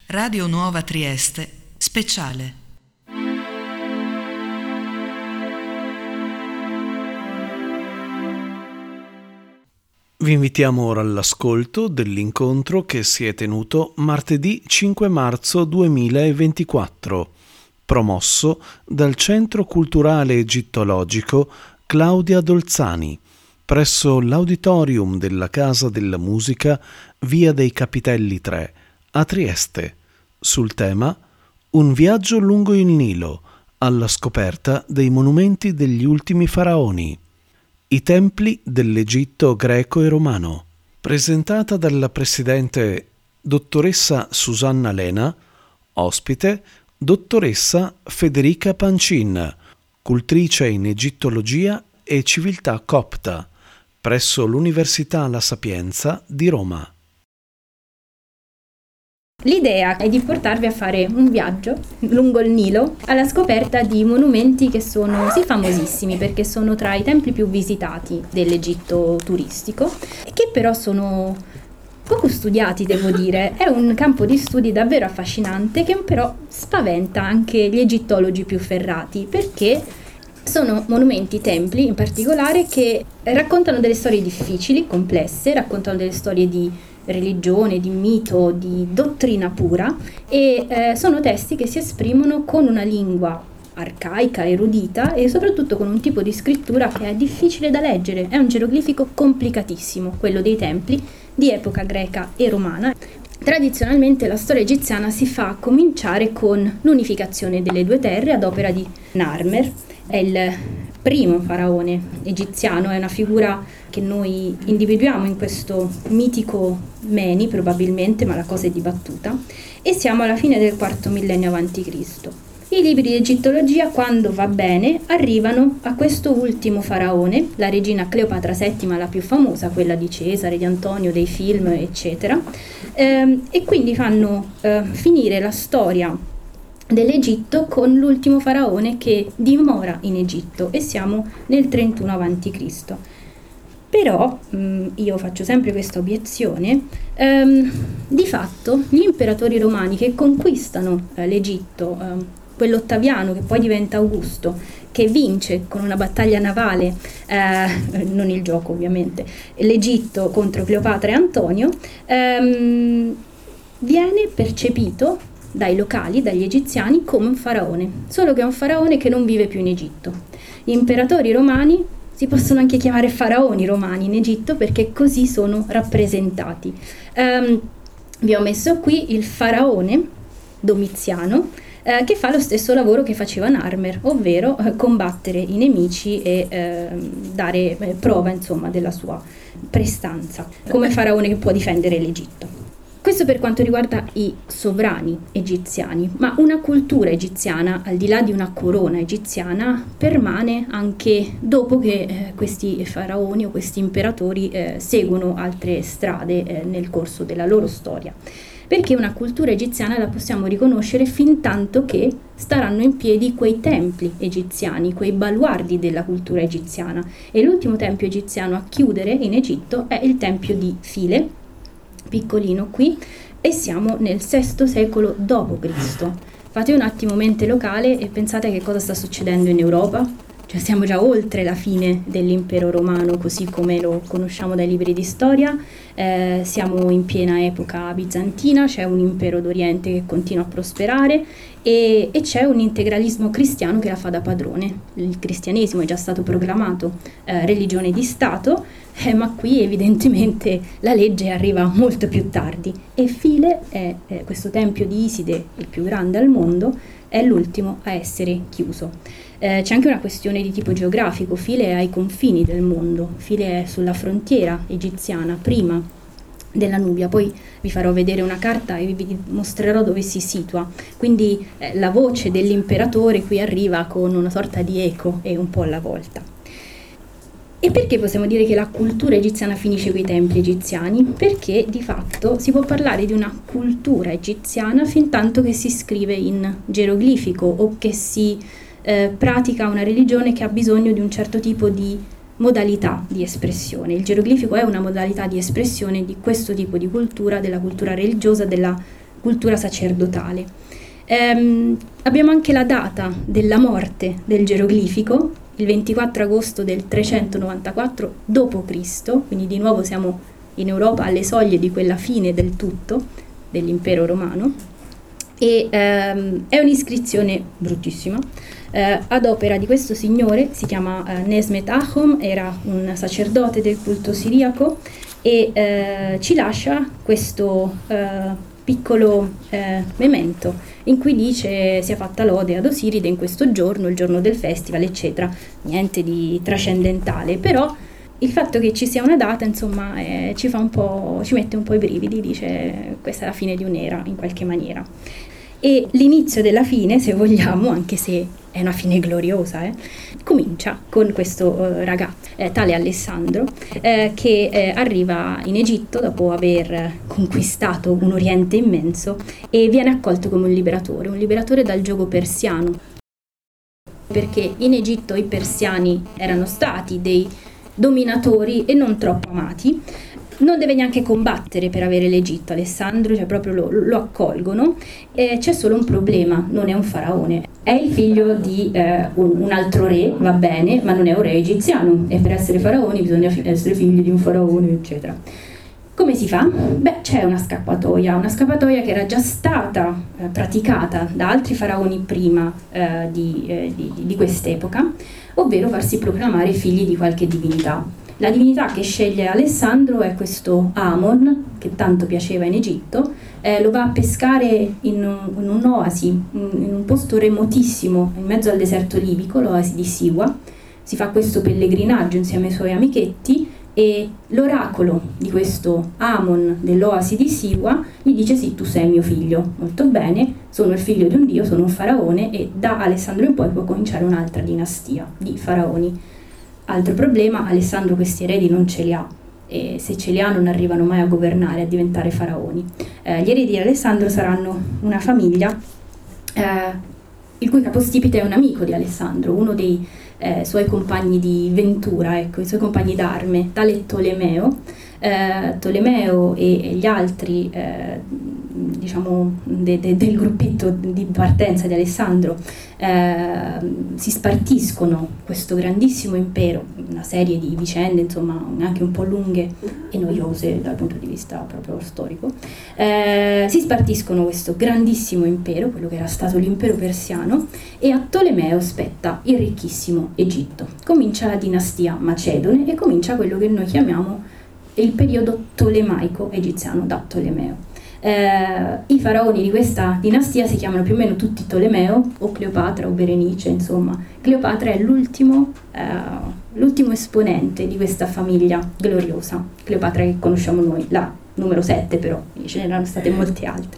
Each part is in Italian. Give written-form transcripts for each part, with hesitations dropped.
Radio Nuova Trieste, speciale. Vi invitiamo ora all'ascolto dell'incontro che si è tenuto martedì 5 marzo 2024, promosso dal Centro Culturale Egittologico Claudia Dolzani, presso l'Auditorium della Casa della Musica, Via dei Capitelli 3, a Trieste, sul tema Un viaggio lungo il Nilo, alla scoperta dei monumenti degli ultimi faraoni, i templi dell'Egitto greco e romano, presentata dalla presidente dottoressa Susanna Lena, ospite dottoressa Federica Pancin, cultrice in egittologia e civiltà copta, presso l'Università La Sapienza di Roma. L'idea è di portarvi a fare un viaggio lungo il Nilo alla scoperta di monumenti che sono sì famosissimi perché sono tra i templi più visitati dell'Egitto turistico e che però sono poco studiati, devo dire. È un campo di studi davvero affascinante che però spaventa anche gli egittologi più ferrati perché sono monumenti, templi in particolare, che raccontano delle storie difficili, complesse, raccontano delle storie di religione, di mito, di dottrina pura e sono testi che si esprimono con una lingua arcaica, erudita e soprattutto con un tipo di scrittura che è difficile da leggere. È un geroglifico complicatissimo, quello dei templi di epoca greca e romana. Tradizionalmente la storia egiziana si fa cominciare con l'unificazione delle due terre ad opera di Narmer. È il primo faraone egiziano, è una figura che noi individuiamo in questo mitico Meni probabilmente, ma la cosa è dibattuta, e siamo alla fine del IV millennio a.C. I libri di egittologia, quando va bene, arrivano a questo ultimo faraone, la regina Cleopatra VII, la più famosa, quella di Cesare, di Antonio, dei film, eccetera, e quindi fanno finire la storia dell'Egitto con l'ultimo faraone che dimora in Egitto e siamo nel 31 a.C. Però, io faccio sempre questa obiezione, di fatto gli imperatori romani che conquistano l'Egitto, quell'Ottaviano che poi diventa Augusto, che vince con una battaglia navale, non il gioco ovviamente, l'Egitto contro Cleopatra e Antonio, viene percepito dai locali, dagli egiziani, come un faraone, solo che è un faraone che non vive più in Egitto. Gli imperatori romani si possono anche chiamare faraoni romani in Egitto perché così sono rappresentati. Vi ho messo qui il faraone Domiziano, che fa lo stesso lavoro che faceva Narmer, ovvero combattere i nemici e dare prova, insomma, della sua prestanza come faraone che può difendere l'Egitto. Questo per quanto riguarda i sovrani egiziani, ma una cultura egiziana, al di là di una corona egiziana, permane anche dopo che questi faraoni o questi imperatori seguono altre strade nel corso della loro storia. Perché una cultura egiziana la possiamo riconoscere fin tanto che staranno in piedi quei templi egiziani, quei baluardi della cultura egiziana. E l'ultimo tempio egiziano a chiudere in Egitto è il tempio di File, piccolino qui, e siamo nel VI secolo d.C. Fate un attimo mente locale e pensate che cosa sta succedendo in Europa. Cioè siamo già oltre la fine dell'impero romano così come lo conosciamo dai libri di storia, siamo in piena epoca bizantina, c'è un impero d'Oriente che continua a prosperare e c'è un integralismo cristiano che la fa da padrone. Il cristianesimo è già stato proclamato religione di Stato, ma qui evidentemente la legge arriva molto più tardi e File, questo tempio di Iside, il più grande al mondo, è l'ultimo a essere chiuso. C'è anche una questione di tipo geografico. File è ai confini del mondo, File è sulla frontiera egiziana, prima della Nubia, poi vi farò vedere una carta e vi mostrerò dove si situa, quindi la voce dell'imperatore qui arriva con una sorta di eco e un po' alla volta. E perché possiamo dire che la cultura egiziana finisce con i templi egiziani? Perché di fatto si può parlare di una cultura egiziana fin tanto che si scrive in geroglifico o che si pratica una religione che ha bisogno di un certo tipo di modalità di espressione. Il geroglifico è una modalità di espressione di questo tipo di cultura, della cultura religiosa, della cultura sacerdotale. Abbiamo anche la data della morte del geroglifico, il 24 agosto del 394 d.C., quindi di nuovo siamo in Europa alle soglie di quella fine del tutto dell'impero romano, e è un'iscrizione bruttissima ad opera di questo signore, si chiama Nesmet Achom, era un sacerdote del culto siriaco, e ci lascia questo piccolo memento in cui dice: sia fatta lode ad Osiride in questo giorno, il giorno del festival, eccetera. Niente di trascendentale, però il fatto che ci sia una data, insomma, ci mette un po' i brividi, dice questa è la fine di un'era in qualche maniera. E l'inizio della fine, se vogliamo, anche se è una fine gloriosa, comincia con questo ragazzo, tale Alessandro, che arriva in Egitto dopo aver conquistato un Oriente immenso e viene accolto come un liberatore dal giogo persiano, perché in Egitto i persiani erano stati dei dominatori e non troppo amati. Non deve neanche combattere per avere l'Egitto Alessandro, cioè proprio lo accolgono. C'è solo un problema: non è un faraone, è il figlio di un altro re, va bene, ma non è un re egiziano, e per essere faraoni bisogna essere figli di un faraone, eccetera. Come si fa? Beh, c'è una scappatoia che era già stata praticata da altri faraoni prima di quest'epoca, ovvero farsi proclamare figli di qualche divinità. La divinità che sceglie Alessandro è questo Amon, che tanto piaceva in Egitto. Lo va a pescare in un'oasi, in un posto remotissimo, in mezzo al deserto libico, l'oasi di Siwa. Si fa questo pellegrinaggio insieme ai suoi amichetti, e l'oracolo di questo Amon dell'oasi di Siwa gli dice: sì, tu sei mio figlio, molto bene, sono il figlio di un dio, sono un faraone, e da Alessandro in poi può cominciare un'altra dinastia di faraoni. Altro problema: Alessandro questi eredi non ce li ha, e se ce li ha non arrivano mai a governare, a diventare faraoni. Gli eredi di Alessandro saranno una famiglia il cui capostipite è un amico di Alessandro, uno dei suoi compagni di ventura, i suoi compagni d'arme, tale Tolomeo. Tolomeo e gli altri del gruppetto di partenza di Alessandro si spartiscono questo grandissimo impero, una serie di vicende, insomma, anche un po' lunghe e noiose dal punto di vista proprio storico. Si spartiscono questo grandissimo impero, quello che era stato l'impero persiano, e a Tolomeo spetta il ricchissimo Egitto. Comincia la dinastia Macedone e comincia quello che noi chiamiamo il periodo tolemaico egiziano, da Tolomeo. I faraoni di questa dinastia si chiamano più o meno tutti Tolomeo o Cleopatra o Berenice, insomma. Cleopatra è l'ultimo esponente di questa famiglia gloriosa, Cleopatra che conosciamo noi, la numero 7, però ce ne erano state molte altre.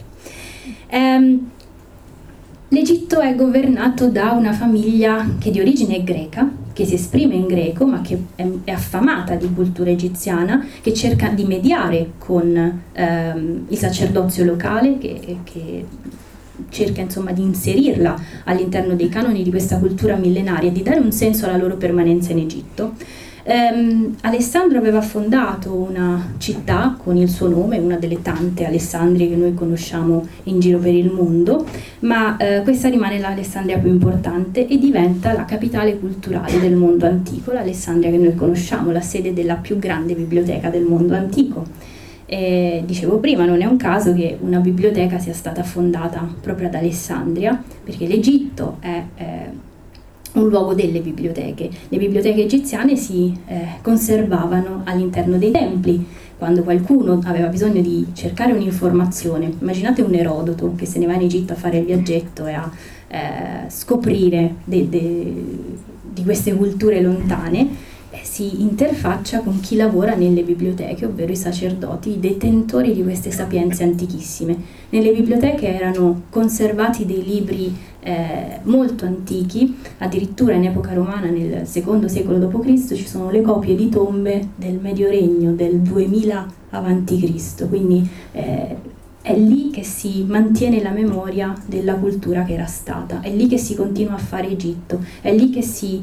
L'Egitto è governato da una famiglia che di origine è greca, che si esprime in greco, ma che è affamata di cultura egiziana, che cerca di mediare con il sacerdozio locale, che cerca, insomma, di inserirla all'interno dei canoni di questa cultura millenaria e di dare un senso alla loro permanenza in Egitto. Alessandro aveva fondato una città con il suo nome, una delle tante Alessandrie che noi conosciamo in giro per il mondo, ma questa rimane l'Alessandria più importante e diventa la capitale culturale del mondo antico, l'Alessandria che noi conosciamo, la sede della più grande biblioteca del mondo antico. Dicevo prima, non è un caso che una biblioteca sia stata fondata proprio ad Alessandria, perché l'Egitto è un luogo delle biblioteche. Le biblioteche egiziane si conservavano all'interno dei templi. Quando qualcuno aveva bisogno di cercare un'informazione, immaginate un Erodoto che se ne va in Egitto a fare il viaggetto e a scoprire di queste culture lontane, si interfaccia con chi lavora nelle biblioteche, ovvero i sacerdoti, i detentori di queste sapienze antichissime. Nelle biblioteche erano conservati dei libri molto antichi, addirittura in epoca romana, nel secondo secolo d.C., ci sono le copie di tombe del Medio Regno del 2000 a.C., quindi è lì che si mantiene la memoria della cultura che era stata, è lì che si continua a fare Egitto, è lì che si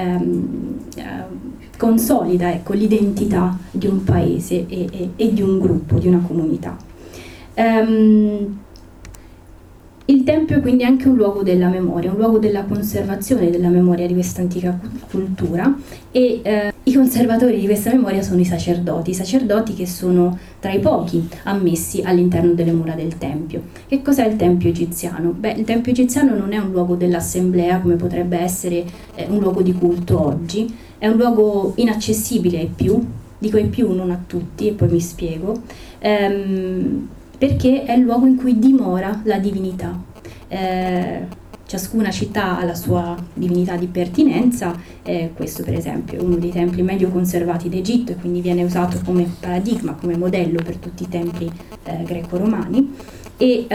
consolida, ecco, l'identità di un paese e di un gruppo, di una comunità. Il tempio quindi è anche un luogo della memoria, un luogo della conservazione della memoria di questa antica cultura e i conservatori di questa memoria sono i sacerdoti che sono tra i pochi ammessi all'interno delle mura del tempio. Che cos'è il tempio egiziano? Beh, il tempio egiziano non è un luogo dell'assemblea come potrebbe essere un luogo di culto oggi, è un luogo inaccessibile ai più, dico ai più, non a tutti, e poi mi spiego, perché è il luogo in cui dimora la divinità. Ciascuna città ha la sua divinità di pertinenza, questo per esempio è uno dei templi meglio conservati d'Egitto e quindi viene usato come paradigma, come modello per tutti i templi greco-romani e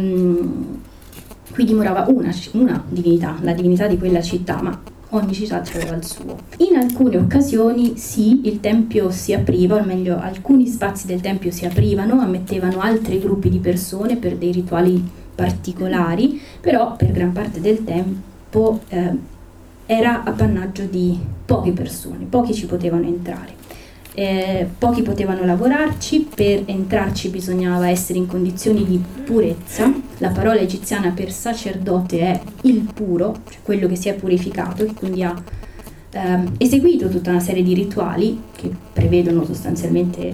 qui dimorava una divinità, la divinità di quella città, ma ogni città aveva il suo. In alcune occasioni sì, il tempio si apriva, o meglio alcuni spazi del tempio si aprivano, ammettevano altri gruppi di persone per dei rituali particolari, però per gran parte del tempo era appannaggio di poche persone, pochi ci potevano entrare. Pochi potevano lavorarci, per entrarci bisognava essere in condizioni di purezza. La parola egiziana per sacerdote è il puro, cioè quello che si è purificato, che quindi ha eseguito tutta una serie di rituali che prevedono sostanzialmente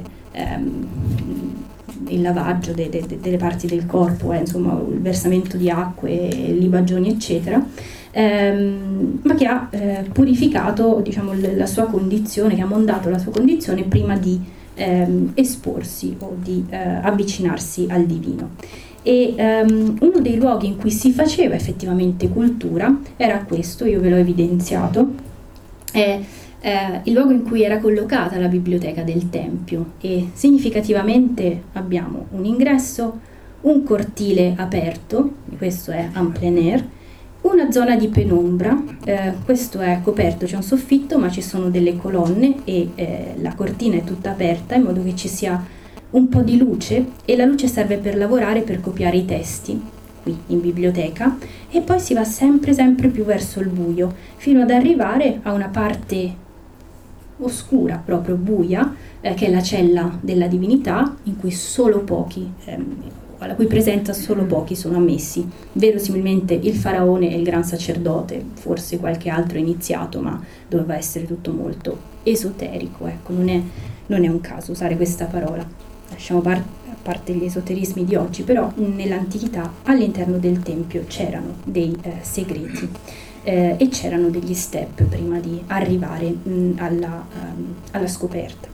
il lavaggio delle parti del corpo, insomma il versamento di acque, libagioni eccetera, ma che ha purificato, diciamo, la sua condizione, che ha mondato la sua condizione prima di esporsi o di avvicinarsi al divino. E uno dei luoghi in cui si faceva effettivamente cultura era questo, io ve l'ho evidenziato, è il luogo in cui era collocata la biblioteca del tempio e significativamente abbiamo un ingresso, un cortile aperto, questo è en plein air, una zona di penombra, questo è coperto, c'è un soffitto ma ci sono delle colonne e la cortina è tutta aperta in modo che ci sia un po' di luce e la luce serve per lavorare, per copiare i testi qui in biblioteca e poi si va sempre più verso il buio fino ad arrivare a una parte oscura, proprio buia, che è la cella della divinità in cui solo pochi alla cui presenza solo pochi sono ammessi, verosimilmente il faraone e il gran sacerdote, forse qualche altro iniziato, ma doveva essere tutto molto esoterico, ecco, non è un caso usare questa parola. Lasciamo a parte gli esoterismi di oggi, però nell'antichità all'interno del tempio c'erano dei segreti e c'erano degli step prima di arrivare alla scoperta.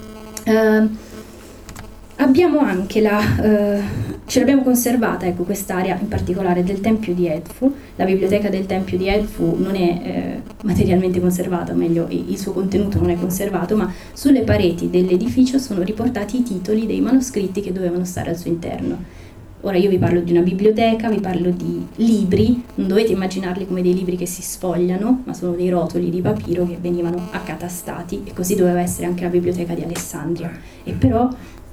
Abbiamo anche ce l'abbiamo conservata, ecco, quest'area in particolare del Tempio di Edfu. La biblioteca del Tempio di Edfu non è materialmente conservata, o meglio il suo contenuto non è conservato, ma sulle pareti dell'edificio sono riportati i titoli dei manoscritti che dovevano stare al suo interno. Ora io vi parlo di una biblioteca, vi parlo di libri, non dovete immaginarli come dei libri che si sfogliano, ma sono dei rotoli di papiro che venivano accatastati e così doveva essere anche la biblioteca di Alessandria. E però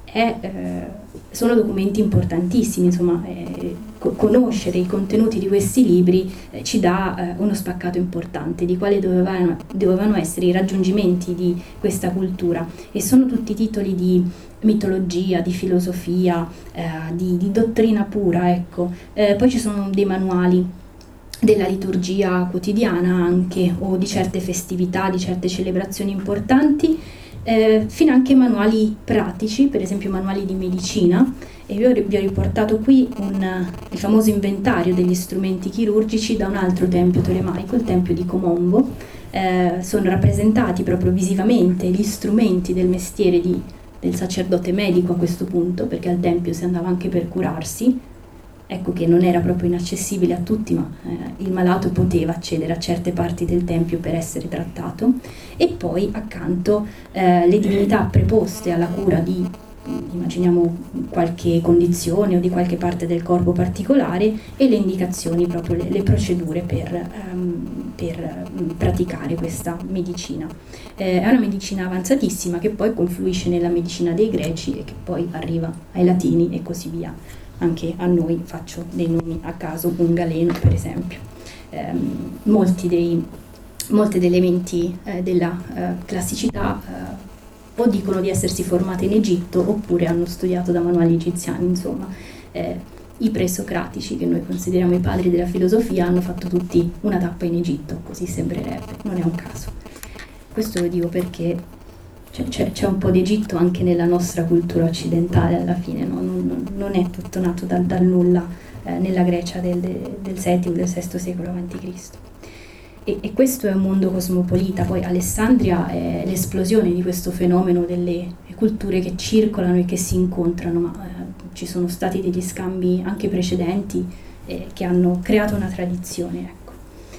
sono documenti importantissimi, insomma, conoscere i contenuti di questi libri ci dà uno spaccato importante di quali dovevano essere i raggiungimenti di questa cultura e sono tutti titoli di mitologia, di filosofia, di dottrina pura, ecco. Poi ci sono dei manuali della liturgia quotidiana anche o di certe festività, di certe celebrazioni importanti, fino anche manuali pratici, per esempio manuali di medicina, e io vi ho riportato qui il famoso inventario degli strumenti chirurgici da un altro tempio tolemaico, il tempio di Comombo. Sono rappresentati proprio visivamente gli strumenti del mestiere del sacerdote medico a questo punto, perché al tempio si andava anche per curarsi. Ecco che non era proprio inaccessibile a tutti, ma il malato poteva accedere a certe parti del tempio per essere trattato. E poi accanto le divinità preposte alla cura di, immaginiamo, qualche condizione o di qualche parte del corpo particolare e le indicazioni, proprio le procedure per praticare questa medicina. È una medicina avanzatissima che poi confluisce nella medicina dei greci e che poi arriva ai latini e così via. Anche a noi, faccio dei nomi a caso, un Galeno per esempio. Molti degli elementi della classicità o dicono di essersi formati in Egitto oppure hanno studiato da manuali egiziani, insomma. i presocratici, che noi consideriamo i padri della filosofia, hanno fatto tutti una tappa in Egitto, così sembrerebbe, non è un caso. Questo lo dico perché c'è un po' di Egitto anche nella nostra cultura occidentale alla fine, no? Non è tutto nato dal nulla nella Grecia del VII, del VI secolo a.C. E questo è un mondo cosmopolita. Poi Alessandria è l'esplosione di questo fenomeno delle culture che circolano e che si incontrano, ma ci sono stati degli scambi anche precedenti che hanno creato una tradizione, ecco.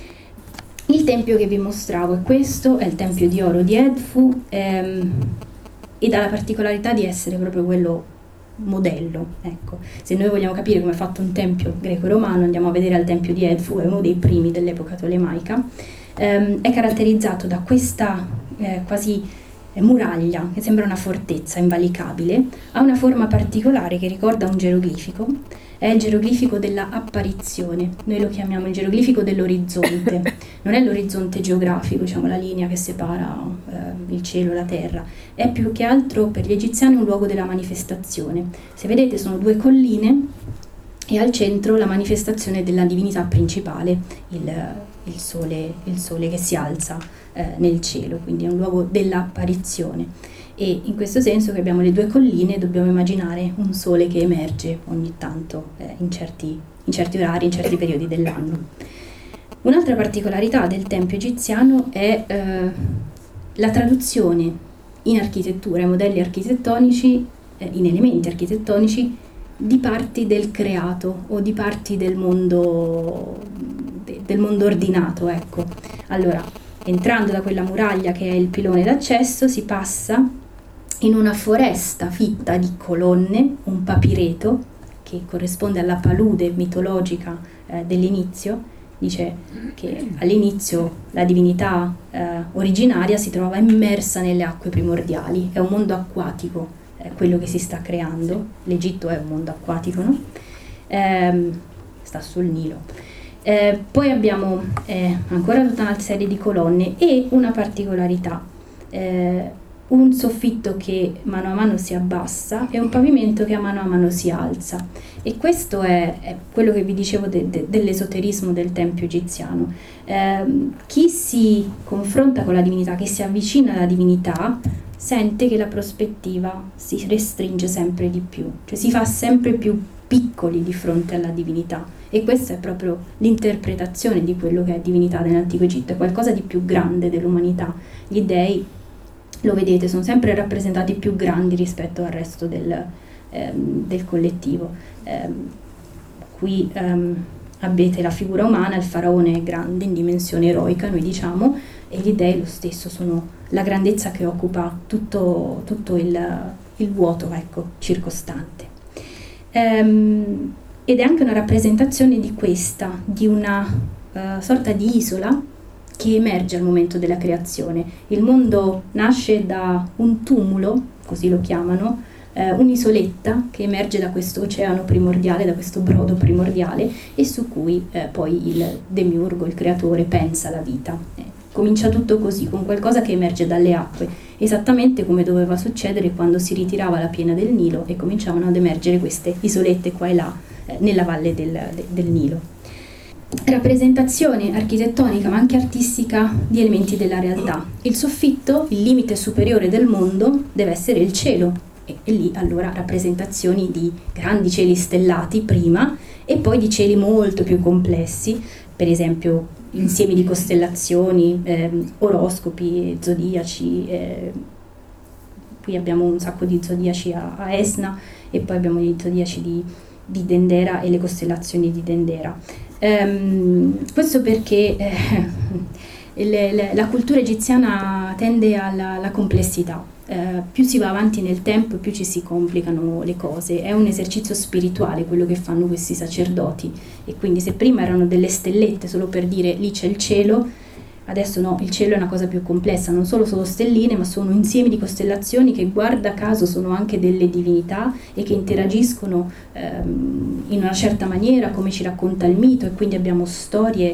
Il tempio che vi mostravo è questo, è il tempio di oro di Edfu, ed ha la particolarità di essere proprio quello modello, ecco. Se noi vogliamo capire come è fatto un tempio greco-romano, andiamo a vedere al tempio di Edfu, è uno dei primi dell'epoca tolemaica. È caratterizzato da questa quasi muraglia che sembra una fortezza invalicabile, ha una forma particolare che ricorda un geroglifico, è il geroglifico della apparizione, noi lo chiamiamo il geroglifico dell'orizzonte, non è l'orizzonte geografico, diciamo la linea che separa il cielo e la terra, è più che altro per gli egiziani un luogo della manifestazione. Se vedete sono due colline e al centro la manifestazione della divinità principale, il sole che si alza nel cielo, quindi è un luogo dell'apparizione. E in questo senso che abbiamo le due colline dobbiamo immaginare un sole che emerge ogni tanto in certi orari, in certi periodi dell'anno. Un'altra particolarità del tempio egiziano è la traduzione in architettura, in modelli architettonici, in elementi architettonici, di parti del creato o di parti del mondo ordinato, ecco. Allora, entrando da quella muraglia che è il pilone d'accesso, si passa in una foresta fitta di colonne, un papireto che corrisponde alla palude mitologica dell'inizio. Dice che all'inizio la divinità originaria si trova immersa nelle acque primordiali, è un mondo acquatico quello che si sta creando, l'Egitto è un mondo acquatico, no? Sta sul Nilo. Poi abbiamo ancora tutta una serie di colonne e una particolarità, un soffitto che mano a mano si abbassa e un pavimento che a mano si alza, e questo è quello che vi dicevo dell'esoterismo del tempio egiziano. Chi si confronta con la divinità, chi si avvicina alla divinità, sente che la prospettiva si restringe sempre di più, cioè si fa sempre più piccoli di fronte alla divinità, e questa è proprio l'interpretazione di quello che è divinità nell'antico Egitto, è qualcosa di più grande dell'umanità. Gli dei, lo vedete, sono sempre rappresentati più grandi rispetto al resto del collettivo. Qui avete la figura umana, il faraone è grande in dimensione eroica, noi diciamo, e gli dei lo stesso, sono la grandezza che occupa tutto il vuoto, ecco, circostante. Ed è anche una rappresentazione di una sorta di isola che emerge al momento della creazione. Il mondo nasce da un tumulo, così lo chiamano, un'isoletta che emerge da questo oceano primordiale, da questo brodo primordiale, e su cui poi il demiurgo, il creatore, pensa la vita. Comincia tutto così, con qualcosa che emerge dalle acque, esattamente come doveva succedere quando si ritirava la piena del Nilo e cominciavano ad emergere queste isolette qua e là nella valle del Nilo. Rappresentazione architettonica ma anche artistica di elementi della realtà. Il soffitto, il limite superiore del mondo, deve essere il cielo, e lì allora rappresentazioni di grandi cieli stellati prima e poi di cieli molto più complessi, per esempio insiemi di costellazioni, oroscopi, zodiaci. Qui abbiamo un sacco di zodiaci a Esna, e poi abbiamo gli zodiaci di Dendera e le costellazioni di Dendera. Questo perché la cultura egiziana tende alla complessità. Più si va avanti nel tempo, più ci si complicano le cose. È un esercizio spirituale quello che fanno questi sacerdoti, e quindi se prima erano delle stellette solo per dire lì c'è il cielo, Adesso no, il cielo è una cosa più complessa, non solo sono stelline, ma sono un insieme di costellazioni che guarda caso sono anche delle divinità e che interagiscono in una certa maniera, come ci racconta il mito, e quindi abbiamo storie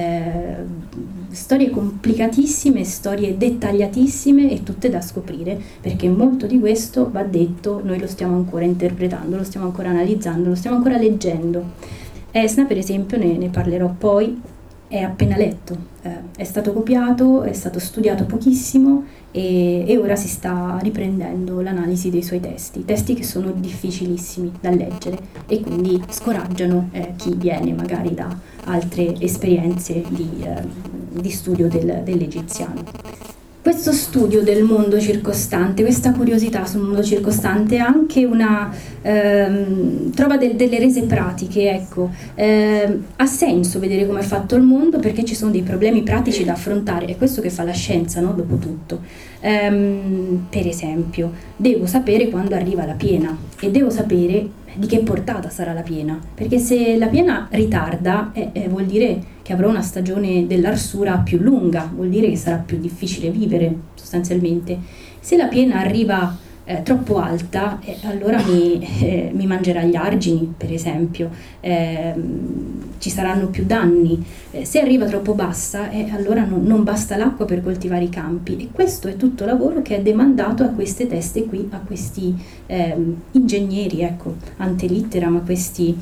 complicatissime, storie dettagliatissime e tutte da scoprire, perché molto di questo, va detto, noi lo stiamo ancora interpretando, lo stiamo ancora analizzando, lo stiamo ancora leggendo. Esna, per esempio, ne parlerò poi, è appena letto, è stato copiato, è stato studiato pochissimo e ora si sta riprendendo l'analisi dei suoi testi che sono difficilissimi da leggere e quindi scoraggiano chi viene magari da altre esperienze di studio dell'egiziano. Questo studio del mondo circostante, questa curiosità sul mondo circostante, anche trova delle rese pratiche, ecco. Ha senso vedere come è fatto il mondo perché ci sono dei problemi pratici da affrontare, è questo che fa la scienza, no? Dopo tutto. Per esempio, devo sapere quando arriva la piena e devo sapere di che portata sarà la piena, perché se la piena ritarda vuol dire che avrò una stagione dell'arsura più lunga, vuol dire che sarà più difficile vivere sostanzialmente. Se la piena arriva troppo alta, allora mi mangerà gli argini, per esempio, ci saranno più danni. Se arriva troppo bassa, allora non basta l'acqua per coltivare i campi, e questo è tutto lavoro che è demandato a queste teste qui, a questi ingegneri, ecco, ante litteram, a questi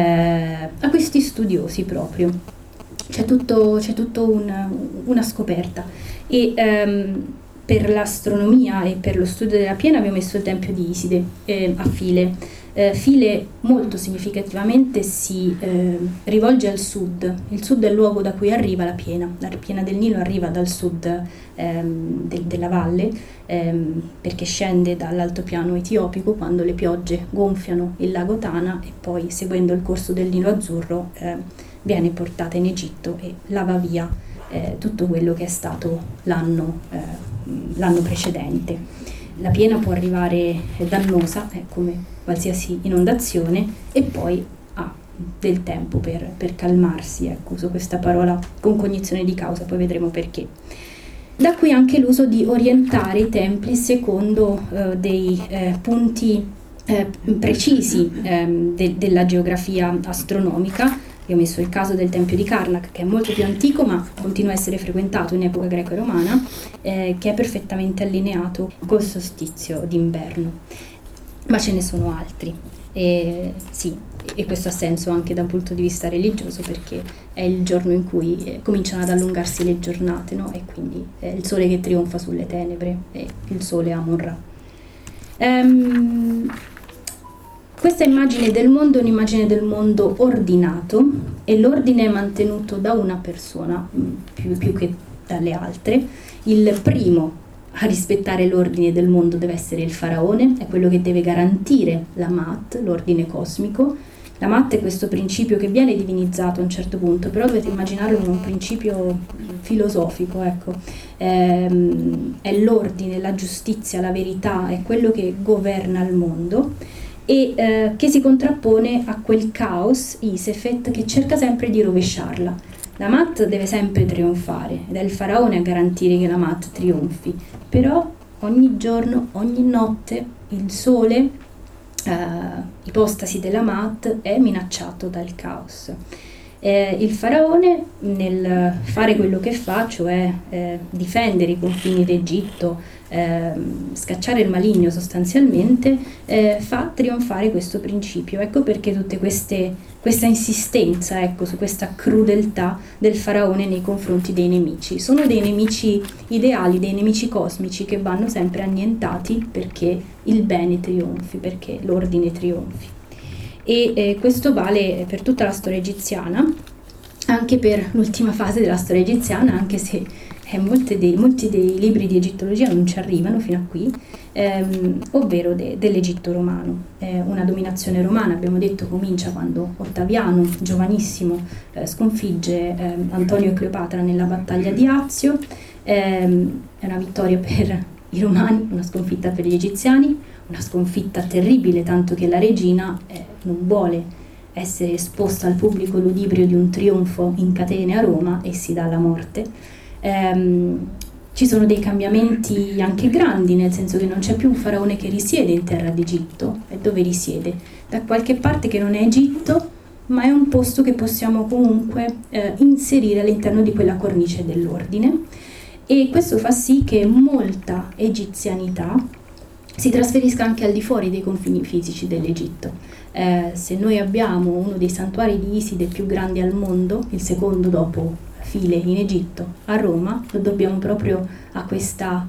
studiosi proprio. C'è tutto una scoperta e per l'astronomia e per lo studio della piena abbiamo messo il tempio di Iside a File. File molto significativamente si rivolge al sud. Il sud è il luogo da cui arriva la piena del Nilo arriva dal sud della valle, perché scende dall'altopiano etiopico quando le piogge gonfiano il lago Tana e poi, seguendo il corso del Nilo Azzurro, viene portata in Egitto e lava via tutto quello che è stato l'anno precedente. La piena può arrivare dannosa, come qualsiasi inondazione, e poi ha del tempo per calmarsi. Ecco, uso questa parola con cognizione di causa, poi vedremo perché. Da qui anche l'uso di orientare i templi secondo dei punti precisi della geografia astronomica. Io ho messo il caso del Tempio di Karnak, che è molto più antico ma continua a essere frequentato in epoca greco-romana, che è perfettamente allineato col solstizio d'inverno. Ma ce ne sono altri. Sì, e questo ha senso anche da un punto di vista religioso, perché è il giorno in cui cominciano ad allungarsi le giornate, no? E quindi è il sole che trionfa sulle tenebre, e il sole Amon-Ra. Questa immagine del mondo è un'immagine del mondo ordinato, e l'ordine è mantenuto da una persona più che dalle altre. Il primo a rispettare l'ordine del mondo deve essere il faraone, è quello che deve garantire la Ma'at, l'ordine cosmico. La Ma'at è questo principio che viene divinizzato a un certo punto, però dovete immaginarlo come un principio filosofico, ecco. È l'ordine, la giustizia, la verità, è quello che governa il mondo, e che si contrappone a quel caos, Isefet, che cerca sempre di rovesciarla. La Ma'at deve sempre trionfare ed è il faraone a garantire che la Ma'at trionfi, però ogni giorno, ogni notte il sole, ipostasi della Ma'at, è minacciato dal caos. Il faraone, nel fare quello che fa, cioè difendere i confini d'Egitto, scacciare il maligno sostanzialmente, fa trionfare questo principio. Ecco perché tutte questa insistenza, ecco, su questa crudeltà del faraone nei confronti dei nemici. Sono dei nemici ideali, dei nemici cosmici che vanno sempre annientati perché il bene trionfi, perché l'ordine trionfi. E questo vale per tutta la storia egiziana, anche per l'ultima fase della storia egiziana, anche se molti dei libri di egittologia non ci arrivano fino a qui, ovvero dell'Egitto romano. Una dominazione romana, abbiamo detto, comincia quando Ottaviano, giovanissimo, sconfigge Antonio e Cleopatra nella battaglia di Azio. È una vittoria per i romani, una sconfitta per gli egiziani, una sconfitta terribile, tanto che la regina non vuole essere esposta al pubblico ludibrio di un trionfo in catene a Roma e si dà la morte. Ci sono dei cambiamenti anche grandi, nel senso che non c'è più un faraone che risiede in terra d'Egitto. E dove risiede? Da qualche parte che non è Egitto, ma è un posto che possiamo comunque inserire all'interno di quella cornice dell'ordine, e questo fa sì che molta egizianità si trasferisca anche al di fuori dei confini fisici dell'Egitto. Se noi abbiamo uno dei santuari di Iside più grandi al mondo, il secondo dopo File in Egitto, a Roma, lo dobbiamo proprio a questa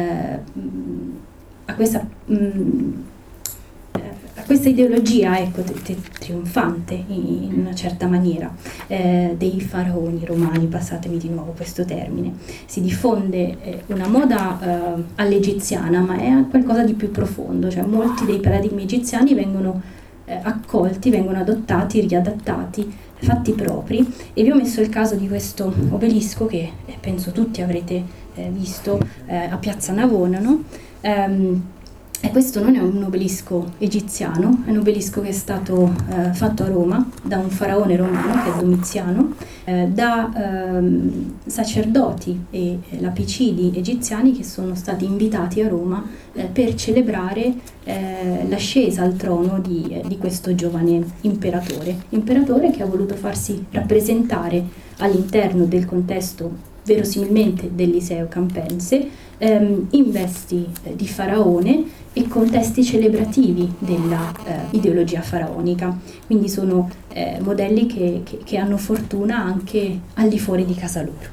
ideologia, ecco, trionfante in una certa maniera dei faraoni romani, passatemi di nuovo questo termine. Si diffonde una moda all'egiziana, ma è qualcosa di più profondo, cioè molti dei paradigmi egiziani vengono accolti, vengono adottati, riadattati, fatti propri, e vi ho messo il caso di questo obelisco che penso tutti avrete visto a Piazza Navona, no? E questo non è un obelisco egiziano, è un obelisco che è stato fatto a Roma da un faraone romano, che è Domiziano, da sacerdoti e lapicidi egiziani che sono stati invitati a Roma per celebrare l'ascesa al trono di questo giovane imperatore che ha voluto farsi rappresentare all'interno del contesto verosimilmente dell'Iseo Campense, in vesti di faraone e contesti celebrativi della ideologia faraonica. Quindi sono modelli che hanno fortuna anche al di fuori di casa loro.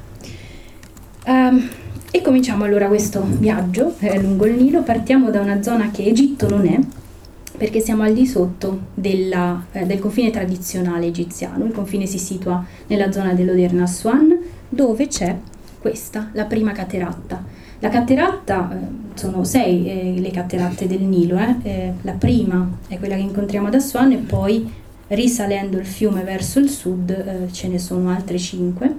E cominciamo allora questo viaggio lungo il Nilo. Partiamo da una zona che Egitto non è, perché siamo al di sotto del confine tradizionale egiziano. Il confine si situa nella zona dell'odierna Aswan, dove c'è questa, la prima cateratta. La cateratta, sono 6 le cateratte del Nilo, la prima è quella che incontriamo ad Aswan, e poi risalendo il fiume verso il sud ce ne sono altre 5,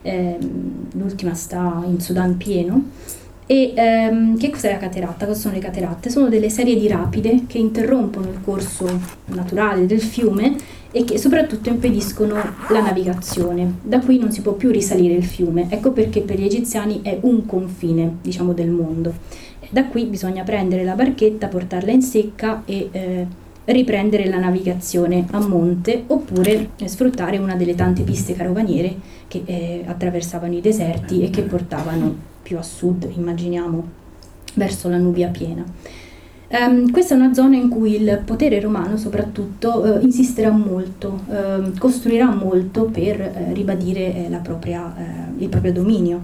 l'ultima sta in Sudan pieno. E che cos'è la cateratta? Cosa sono le cateratte? Sono delle serie di rapide che interrompono il corso naturale del fiume e che soprattutto impediscono la navigazione. Da qui non si può più risalire il fiume, ecco perché per gli egiziani è un confine, diciamo, del mondo. Da qui bisogna prendere la barchetta, portarla in secca e riprendere la navigazione a monte, oppure sfruttare una delle tante piste carovaniere che attraversavano i deserti e che portavano più a sud, immaginiamo, verso la Nubia piena. Questa è una zona in cui il potere romano soprattutto insisterà molto, costruirà molto per ribadire il proprio dominio.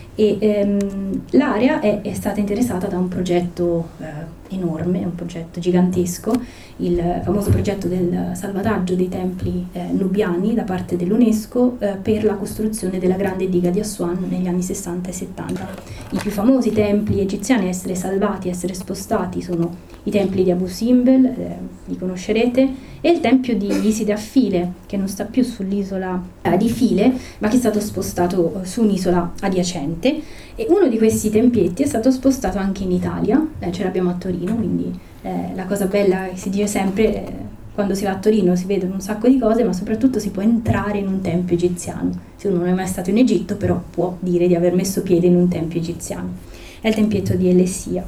E l'area è stata interessata da un progetto enorme, un progetto gigantesco, il famoso progetto del salvataggio dei templi nubiani da parte dell'UNESCO per la costruzione della grande diga di Aswan negli anni 60 e 70. I più famosi templi egiziani a essere salvati, a essere spostati sono i templi di Abu Simbel, li conoscerete, e il tempio di Iside a File, che non sta più sull'isola di File, ma che è stato spostato su un'isola adiacente. E uno di questi tempietti è stato spostato anche in Italia, ce l'abbiamo a Torino, quindi la cosa bella che si dice sempre, quando si va a Torino si vedono un sacco di cose, ma soprattutto si può entrare in un tempio egiziano. Se uno non è mai stato in Egitto, però può dire di aver messo piede in un tempio egiziano. È il tempietto di Elessia.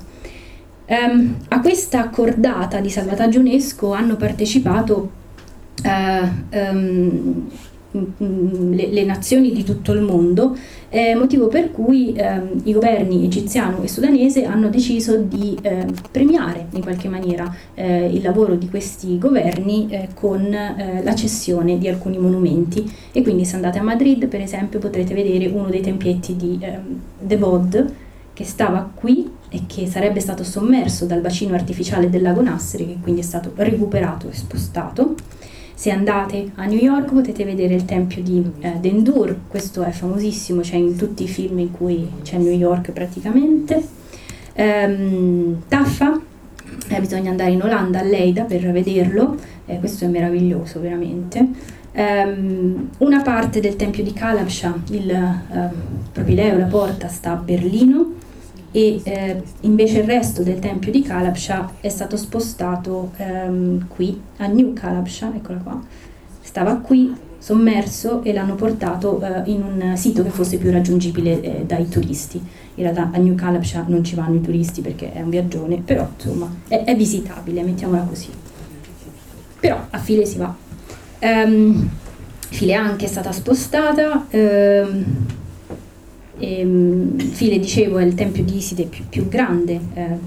A questa cordata di salvataggio UNESCO hanno partecipato le nazioni di tutto il mondo, motivo per cui i governi egiziano e sudanese hanno deciso di premiare in qualche maniera il lavoro di questi governi con la cessione di alcuni monumenti. E quindi se andate a Madrid, per esempio, potrete vedere uno dei tempietti di Debod, che stava qui e che sarebbe stato sommerso dal bacino artificiale del lago Nasseri, che quindi è stato recuperato e spostato. Se andate a New York potete vedere il tempio di Dendur, questo è famosissimo, c'è in tutti i film in cui c'è New York praticamente. Taffa, bisogna andare in Olanda, a Leida, per vederlo, questo è meraviglioso veramente. Una parte del tempio di Kalabsha, il propileo, la porta, sta a Berlino, e invece il resto del tempio di Kalabsha è stato spostato qui a New Kalabsha, eccola qua, stava qui, sommerso e l'hanno portato in un sito che fosse più raggiungibile dai turisti. In realtà a New Calabsha non ci vanno i turisti perché è un viaggione, però insomma è visitabile, mettiamola così. Però a File si va. File anche è stata spostata. File, dicevo, è il tempio di Iside più grande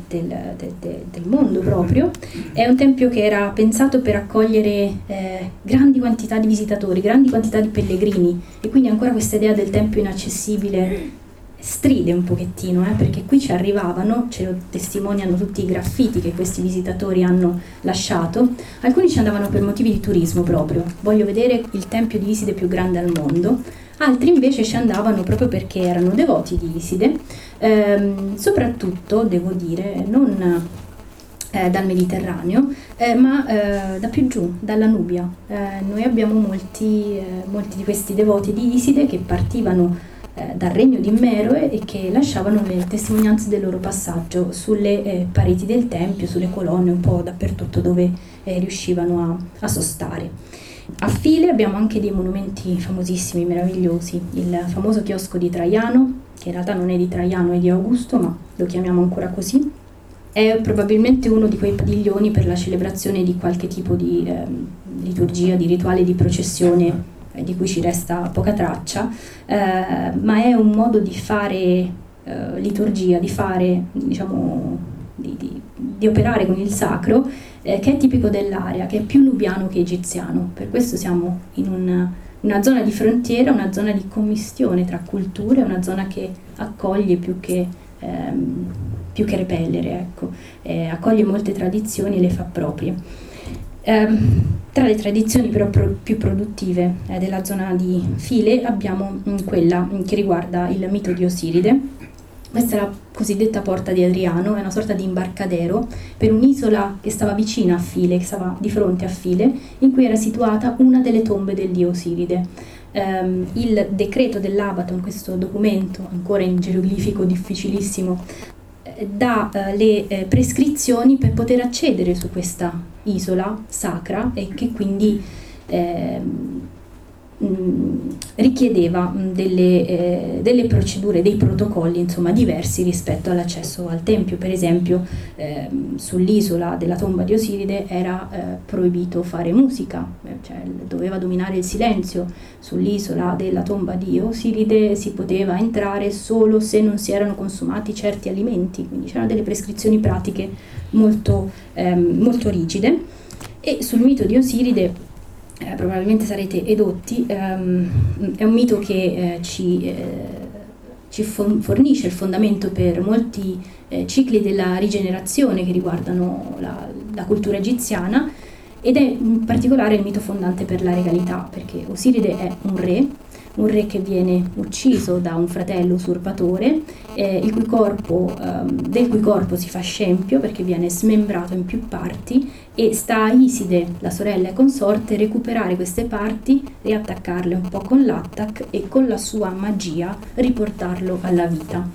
del mondo proprio. È un tempio che era pensato per accogliere grandi quantità di visitatori, grandi quantità di pellegrini, e quindi ancora questa idea del tempio inaccessibile stride un pochettino, perché qui ci arrivavano, ce lo testimoniano tutti i graffiti che questi visitatori hanno lasciato. Alcuni ci andavano per motivi di turismo proprio, voglio vedere il tempio di Iside più grande al mondo. Altri invece ci andavano proprio perché erano devoti di Iside, soprattutto, devo dire, non dal Mediterraneo, ma da più giù, dalla Nubia. Noi abbiamo molti di questi devoti di Iside che partivano dal regno di Meroe e che lasciavano le testimonianze del loro passaggio sulle pareti del tempio, sulle colonne, un po' dappertutto dove riuscivano a sostare. A File abbiamo anche dei monumenti famosissimi, meravigliosi. Il famoso chiosco di Traiano, che in realtà non è di Traiano, è di Augusto, ma lo chiamiamo ancora così. È probabilmente uno di quei padiglioni per la celebrazione di qualche tipo di liturgia, di rituale, di processione, di cui ci resta poca traccia, ma è un modo di fare liturgia, di fare, diciamo, di operare con il sacro, che è tipico dell'area, che è più nubiano che egiziano. Per questo siamo in una zona di frontiera, una zona di commistione tra culture, una zona che accoglie più che repellere, ecco. Accoglie molte tradizioni e le fa proprie. Tra le tradizioni però più produttive della zona di File abbiamo quella che riguarda il mito di Osiride. Questa è la cosiddetta Porta di Adriano, è una sorta di imbarcadero per un'isola che stava vicina a File, che stava di fronte a File, in cui era situata una delle tombe del dio Osiride. Il decreto dell'Abaton, questo documento ancora in geroglifico difficilissimo, dà le prescrizioni per poter accedere su questa isola sacra e che quindi richiedeva delle procedure, dei protocolli insomma diversi rispetto all'accesso al tempio. Per esempio sull'isola della tomba di Osiride era proibito fare musica, cioè doveva dominare il silenzio. Sull'isola della tomba di Osiride si poteva entrare solo se non si erano consumati certi alimenti, quindi c'erano delle prescrizioni pratiche molto rigide. E sul mito di Osiride probabilmente sarete edotti, è un mito che ci fornisce il fondamento per molti cicli della rigenerazione che riguardano la cultura egiziana, ed è in particolare il mito fondante per la regalità, perché Osiride è un re che viene ucciso da un fratello usurpatore, del cui corpo si fa scempio perché viene smembrato in più parti, e sta a Iside, la sorella e consorte, recuperare queste parti, riattaccarle un po' con l'attac e con la sua magia riportarlo alla vita.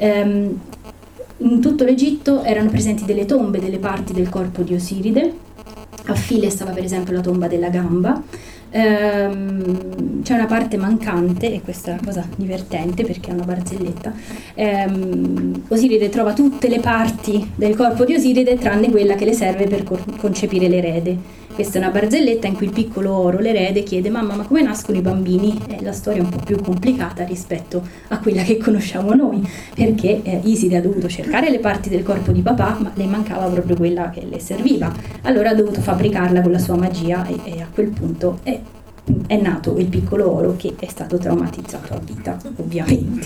In tutto l'Egitto erano presenti delle tombe, delle parti del corpo di Osiride. A File stava per esempio la tomba della gamba. C'è una parte mancante, e questa è una cosa divertente perché è una barzelletta. Osiride trova tutte le parti del corpo di Osiride tranne quella che le serve per concepire l'erede. Questa è una barzelletta in cui il piccolo Oro, l'erede, chiede: mamma, ma come nascono i bambini? La storia è un po' più complicata rispetto a quella che conosciamo noi, perché Iside ha dovuto cercare le parti del corpo di papà, ma le mancava proprio quella che le serviva. Allora ha dovuto fabbricarla con la sua magia e a quel punto è nato il piccolo Oro, che è stato traumatizzato a vita, ovviamente.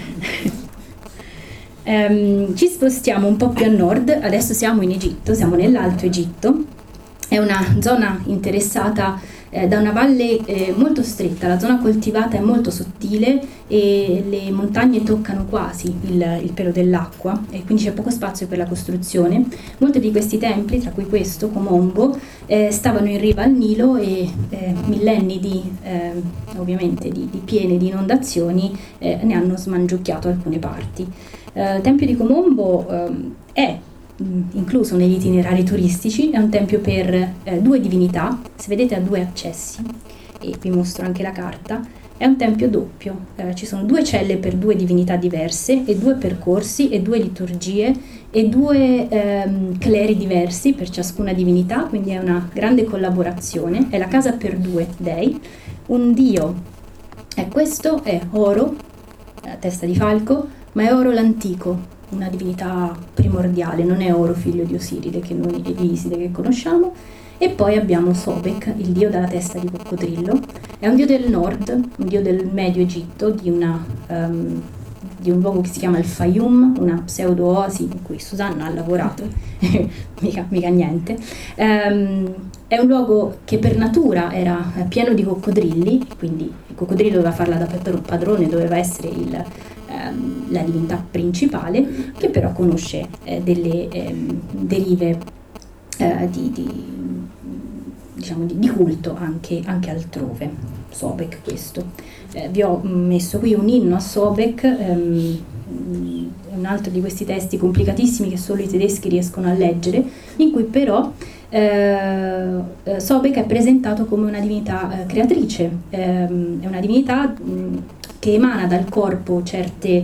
Ci spostiamo un po' più a nord, adesso siamo in Egitto, siamo nell'Alto Egitto. È una zona interessata da una valle molto stretta, la zona coltivata è molto sottile e le montagne toccano quasi il pelo dell'acqua, e quindi c'è poco spazio per la costruzione. Molti di questi templi, tra cui questo, Komombo, stavano in riva al Nilo, e millenni ovviamente di piene, di inondazioni ne hanno smangiucchiato alcune parti. Il tempio di Komombo è incluso negli itinerari turistici, è un tempio per due divinità. Se vedete ha due accessi. e vi mostro anche la carta. È un tempio doppio, ci sono 2 celle per 2 divinità diverse e 2 percorsi e 2 liturgie e 2 cleri diversi per ciascuna divinità, quindi è una grande collaborazione, è la casa per 2 dei, un dio, questo è Oro, testa di falco, ma è Oro l'antico, una divinità primordiale, non è Oro figlio di Osiride che noi, e di Iside che conosciamo. E poi abbiamo Sobek, il dio dalla testa di coccodrillo, è un dio del nord, un dio del Medio Egitto, di un luogo che si chiama il Fayum, una pseudo-oasi in cui Susanna ha lavorato, mica niente. È un luogo che per natura era pieno di coccodrilli, quindi il coccodrillo doveva farla da padrone, doveva essere la divinità principale, che però conosce delle derive di culto anche altrove. Sobek questo. Vi ho messo qui un inno a Sobek, un altro di questi testi complicatissimi che solo i tedeschi riescono a leggere, in cui però Sobek è presentato come una divinità creatrice, è una divinità che emana dal corpo certi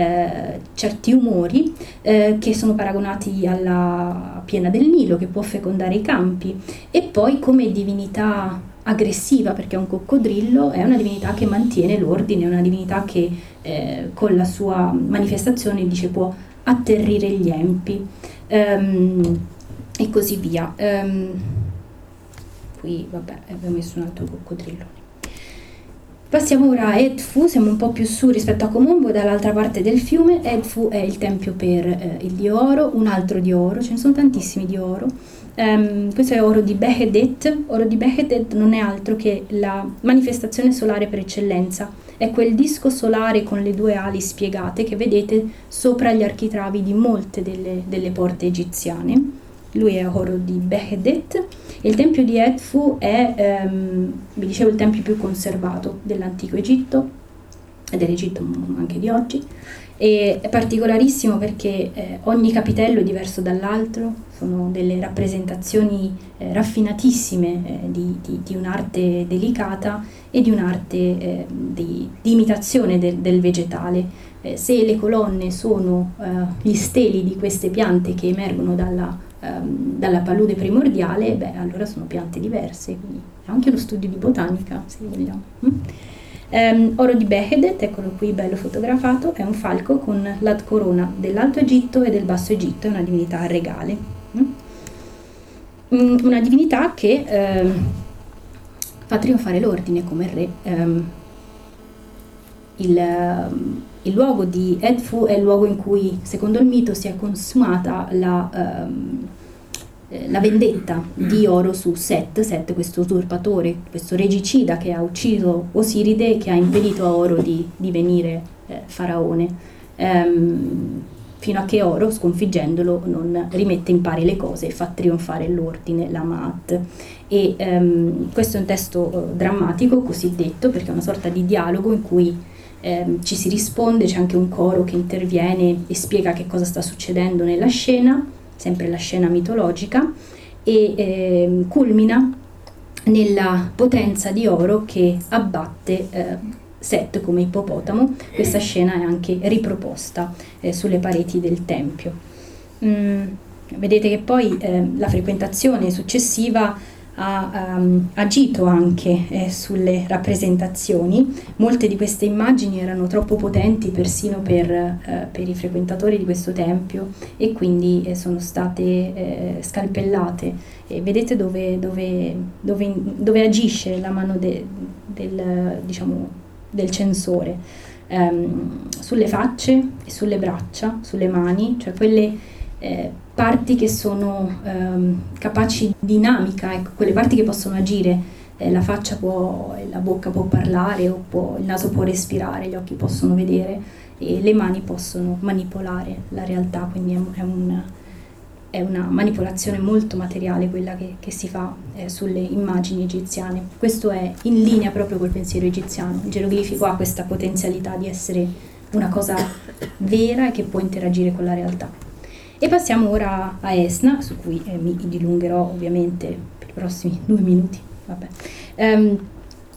umori che sono paragonati alla piena del Nilo, che può fecondare i campi, e poi come divinità aggressiva, perché è un coccodrillo, è una divinità che mantiene l'ordine, è una divinità che con la sua manifestazione dice può atterrire gli empi, e così via. Qui vabbè, abbiamo messo un altro coccodrillo. Passiamo ora a Edfu, siamo un po' più su rispetto a Komombo, dall'altra parte del fiume. Edfu è il tempio per il dio Oro, un altro dio Oro, ce ne sono tantissimi di Oro. Questo è Oro di Behedet. Oro di Behedet non è altro che la manifestazione solare per eccellenza, è quel disco solare con le 2 ali spiegate che vedete sopra gli architravi di molte delle porte egiziane. Lui è Oro di Behedet. Il tempio di Edfu è, vi dicevo, il tempio più conservato dell'antico Egitto e dell'Egitto anche di oggi, e è particolarissimo perché ogni capitello è diverso dall'altro, sono delle rappresentazioni raffinatissime di un'arte delicata e di un'arte di imitazione del vegetale. Se le colonne sono gli steli di queste piante che emergono dalla palude primordiale, allora sono piante diverse, quindi anche lo studio di botanica, se vogliamo. Oro di Behedet, eccolo qui bello fotografato, è un falco con la corona dell'Alto Egitto e del Basso Egitto, è una divinità regale, una divinità che fa trionfare l'ordine come re. Il luogo di Edfu è il luogo in cui, secondo il mito, si è consumata la vendetta di Oro su Set, questo usurpatore, questo regicida che ha ucciso Osiride e che ha impedito a Oro di divenire faraone, fino a che Oro, sconfiggendolo, non rimette in pari le cose e fa trionfare l'ordine, la Ma'at. E questo è un testo drammatico, cosiddetto, perché è una sorta di dialogo in cui ci si risponde, c'è anche un coro che interviene e spiega che cosa sta succedendo nella scena, sempre la scena mitologica, e culmina nella potenza di Oro che abbatte Set come ippopotamo. Questa scena è anche riproposta sulle pareti del tempio. Vedete che poi la frequentazione successiva ha agito anche sulle rappresentazioni. Molte di queste immagini erano troppo potenti persino per i frequentatori di questo tempio, e quindi sono state scalpellate. Vedete dove agisce la mano del censore, sulle facce e sulle braccia, sulle mani, cioè quelle parti che sono capaci di dinamica, ecco, quelle parti che possono agire. La faccia la bocca può parlare, il naso può respirare, gli occhi possono vedere e le mani possono manipolare la realtà, quindi è una manipolazione molto materiale quella che si fa sulle immagini egiziane. Questo è in linea proprio col pensiero egiziano. Il geroglifico ha questa potenzialità di essere una cosa vera e che può interagire con la realtà. E passiamo ora a Esna, su cui mi dilungherò ovviamente per i prossimi 2 minuti.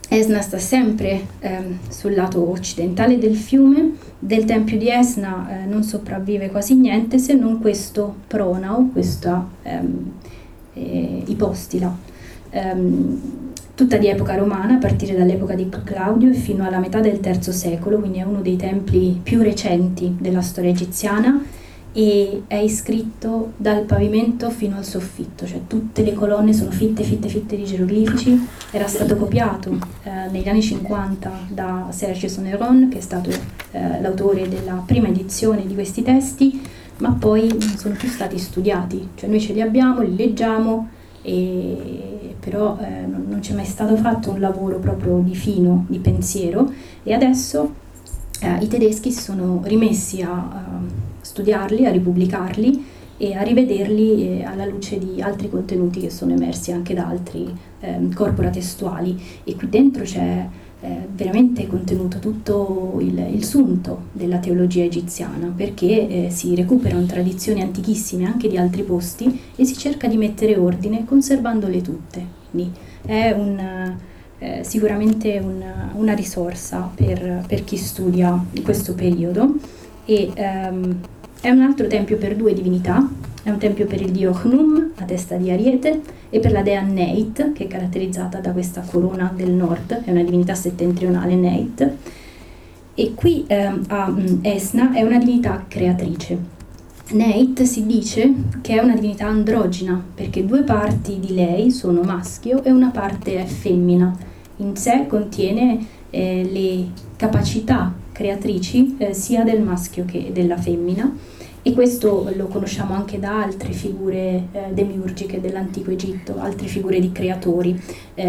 Esna sta sempre sul lato occidentale del fiume. Del tempio di Esna non sopravvive quasi niente se non questo pronao, questa ipostila, tutta di epoca romana, a partire dall'epoca di Claudio e fino alla metà del III secolo, quindi è uno dei templi più recenti della storia egiziana e è iscritto dal pavimento fino al soffitto, cioè tutte le colonne sono fitte di geroglifici. Era stato copiato negli anni 50 da Serge Sonneron, che è stato l'autore della prima edizione di questi testi, ma poi non sono più stati studiati, cioè noi ce li abbiamo, li leggiamo, però non c'è mai stato fatto un lavoro proprio di fino, di pensiero, e adesso i tedeschi si sono rimessi a studiarli, a ripubblicarli e a rivederli alla luce di altri contenuti che sono emersi anche da altri corpora testuali, e qui dentro c'è veramente contenuto tutto il sunto della teologia egiziana, perché si recuperano tradizioni antichissime anche di altri posti e si cerca di mettere ordine conservandole tutte. Quindi è sicuramente una risorsa per chi studia questo periodo. E è un altro tempio per due divinità. È un tempio per il dio Chnum, a testa di Ariete, e per la dea Neit, che è caratterizzata da questa corona del nord, è una divinità settentrionale Neit. E qui a Esna è una divinità creatrice. Neit si dice che è una divinità androgina, perché due parti di lei sono maschio e una parte è femmina. In sé contiene le capacità creatrici sia del maschio che della femmina, e questo lo conosciamo anche da altre figure demiurgiche dell'antico Egitto, altre figure di creatori.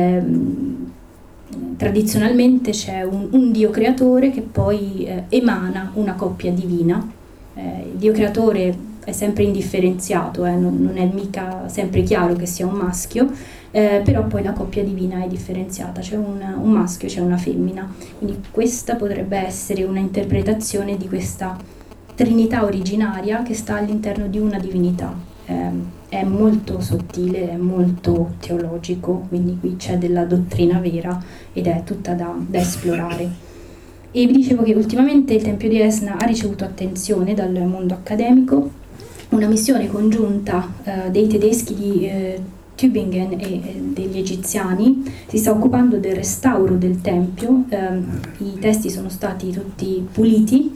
Tradizionalmente c'è un dio creatore che poi emana una coppia divina. Il dio creatore è sempre indifferenziato, non è mica sempre chiaro che sia un maschio, però poi la coppia divina è differenziata, c'è un maschio, c'è una femmina. Quindi questa potrebbe essere una interpretazione di questa trinità originaria che sta all'interno di una divinità. È molto sottile, è molto teologico, quindi qui c'è della dottrina vera ed è tutta da esplorare. E vi dicevo che ultimamente il Tempio di Esna ha ricevuto attenzione dal mondo accademico. Una missione congiunta dei tedeschi di Tübingen e degli egiziani si sta occupando del restauro del tempio. I testi sono stati tutti puliti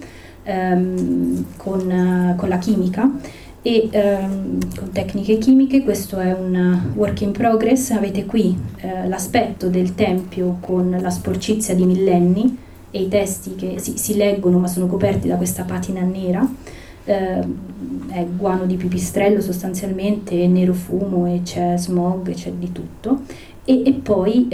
con la chimica e con tecniche chimiche. Questo è un work in progress. Avete qui l'aspetto del tempio con la sporcizia di millenni e i testi che si leggono ma sono coperti da questa patina nera. È guano di pipistrello sostanzialmente, nero fumo, e c'è smog, c'è di tutto. E poi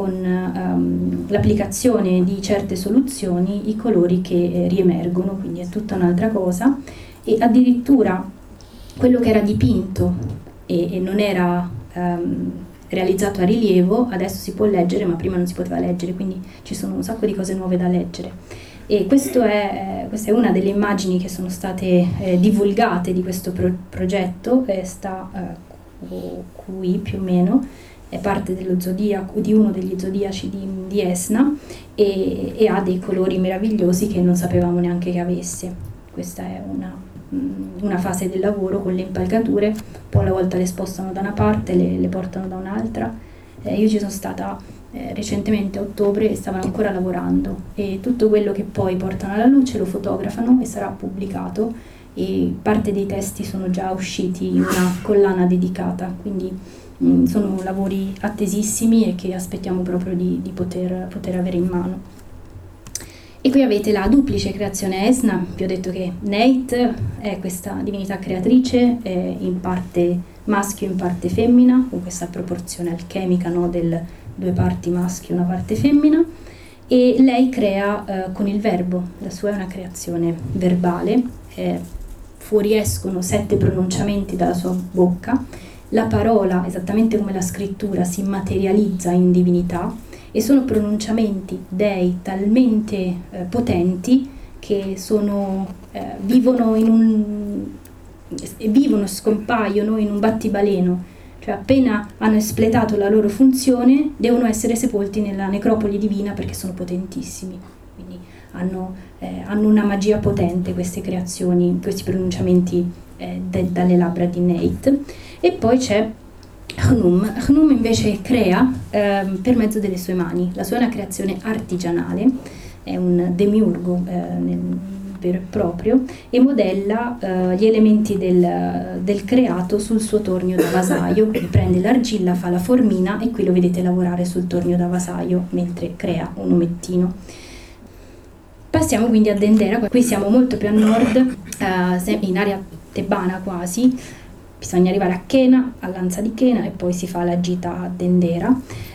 con l'applicazione di certe soluzioni i colori che riemergono, quindi è tutta un'altra cosa. E addirittura quello che era dipinto e non era realizzato a rilievo adesso si può leggere, ma prima non si poteva leggere, quindi ci sono un sacco di cose nuove da leggere. E questa è una delle immagini che sono state divulgate di questo progetto, sta qui più o meno. È parte dello zodiaco, di uno degli zodiaci di Esna, e ha dei colori meravigliosi che non sapevamo neanche che avesse. Questa è una fase del lavoro con le impalcature, poi alla volta le spostano da una parte, le portano da un'altra. Io ci sono stata recentemente a ottobre e stavano ancora lavorando, e tutto quello che poi portano alla luce lo fotografano e sarà pubblicato, e parte dei testi sono già usciti in una collana dedicata, quindi sono lavori attesissimi e che aspettiamo proprio di poter avere in mano. E qui avete la duplice creazione Esna. Vi ho detto che Neit è questa divinità creatrice, è in parte maschio, in parte femmina, con questa proporzione alchemica, no, del due parti maschio e una parte femmina, e lei crea con il verbo. La sua è una creazione verbale, fuoriescono 7 pronunciamenti dalla sua bocca. La parola, esattamente come la scrittura, si materializza in divinità, e sono pronunciamenti dei talmente potenti che vivono, scompaiono in un battibaleno cioè appena hanno espletato la loro funzione devono essere sepolti nella necropoli divina perché sono potentissimi, quindi hanno una magia potente queste creazioni, questi pronunciamenti dalle labbra di Neit. E poi c'è Hnum invece crea per mezzo delle sue mani, la sua è una creazione artigianale, è un demiurgo vero e proprio, e modella gli elementi del creato sul suo tornio da vasaio, quindi prende l'argilla, fa la formina e qui lo vedete lavorare sul tornio da vasaio mentre crea un omettino. Passiamo quindi a Dendera, qui siamo molto più a nord, in area tebana quasi, bisogna arrivare a Chena, all'Ansa di Chena e poi si fa la gita a Dendera.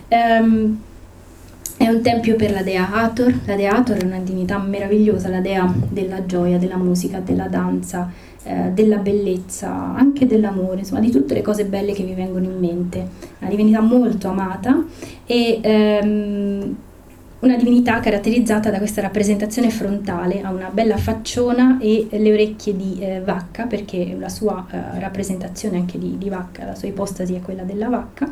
È un tempio per la dea Hathor. La dea Hathor è una divinità meravigliosa, la dea della gioia, della musica, della danza, della bellezza, anche dell'amore, insomma di tutte le cose belle che vi vengono in mente. Una divinità molto amata e una divinità caratterizzata da questa rappresentazione frontale, ha una bella facciona e le orecchie di vacca, perché la sua rappresentazione anche di vacca, la sua ipostasi è quella della vacca,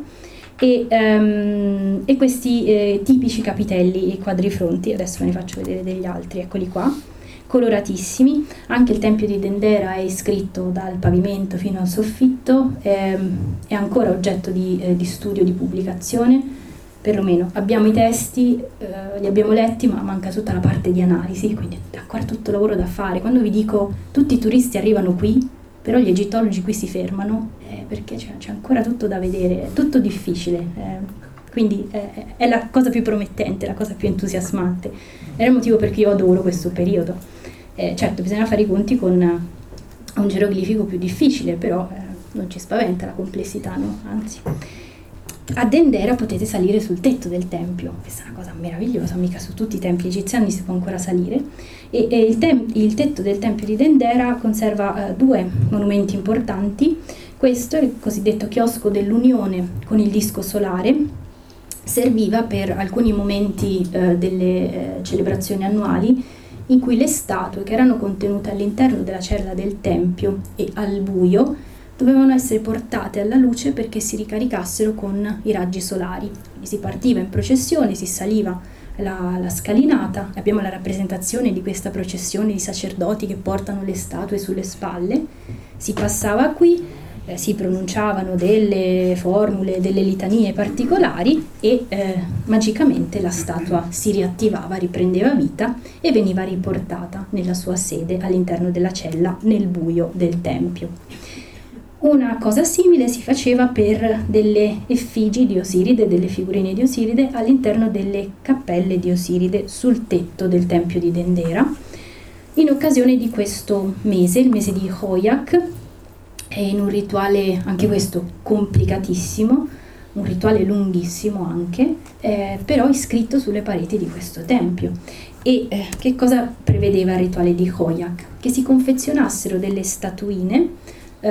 e questi tipici capitelli e quadrifronti. Adesso ve ne faccio vedere degli altri, eccoli qua, coloratissimi. Anche il tempio di Dendera è iscritto dal pavimento fino al soffitto, è ancora oggetto di studio, di pubblicazione. Perlomeno abbiamo i testi, li abbiamo letti, ma manca tutta la parte di analisi, quindi è ancora tutto lavoro da fare. Quando vi dico tutti i turisti arrivano qui, però gli egittologi qui si fermano, perché c'è ancora tutto da vedere, è tutto difficile, quindi è la cosa più promettente, la cosa più entusiasmante. È il motivo per cui io adoro questo periodo. Certo, bisogna fare i conti con un geroglifico più difficile, però non ci spaventa la complessità, no? Anzi. A Dendera potete salire sul tetto del tempio, questa è una cosa meravigliosa, mica su tutti i templi egiziani si può ancora salire, e il tetto del tempio di Dendera conserva due monumenti importanti. Questo è il cosiddetto chiosco dell'Unione con il disco solare, serviva per alcuni momenti delle celebrazioni annuali in cui le statue che erano contenute all'interno della cella del tempio e al buio dovevano essere portate alla luce perché si ricaricassero con i raggi solari. Quindi si partiva in processione, si saliva la scalinata, abbiamo la rappresentazione di questa processione di sacerdoti che portano le statue sulle spalle, si passava qui, si pronunciavano delle formule, delle litanie particolari e magicamente la statua si riattivava, riprendeva vita e veniva riportata nella sua sede all'interno della cella nel buio del tempio. Una cosa simile si faceva per delle effigi di Osiride, delle figurine di Osiride all'interno delle cappelle di Osiride sul tetto del tempio di Dendera, in occasione di questo mese, il mese di Hoyak, in un rituale anche questo complicatissimo, un rituale lunghissimo anche, però iscritto sulle pareti di questo tempio. E che cosa prevedeva il rituale di Hoyak? Che si confezionassero delle statuine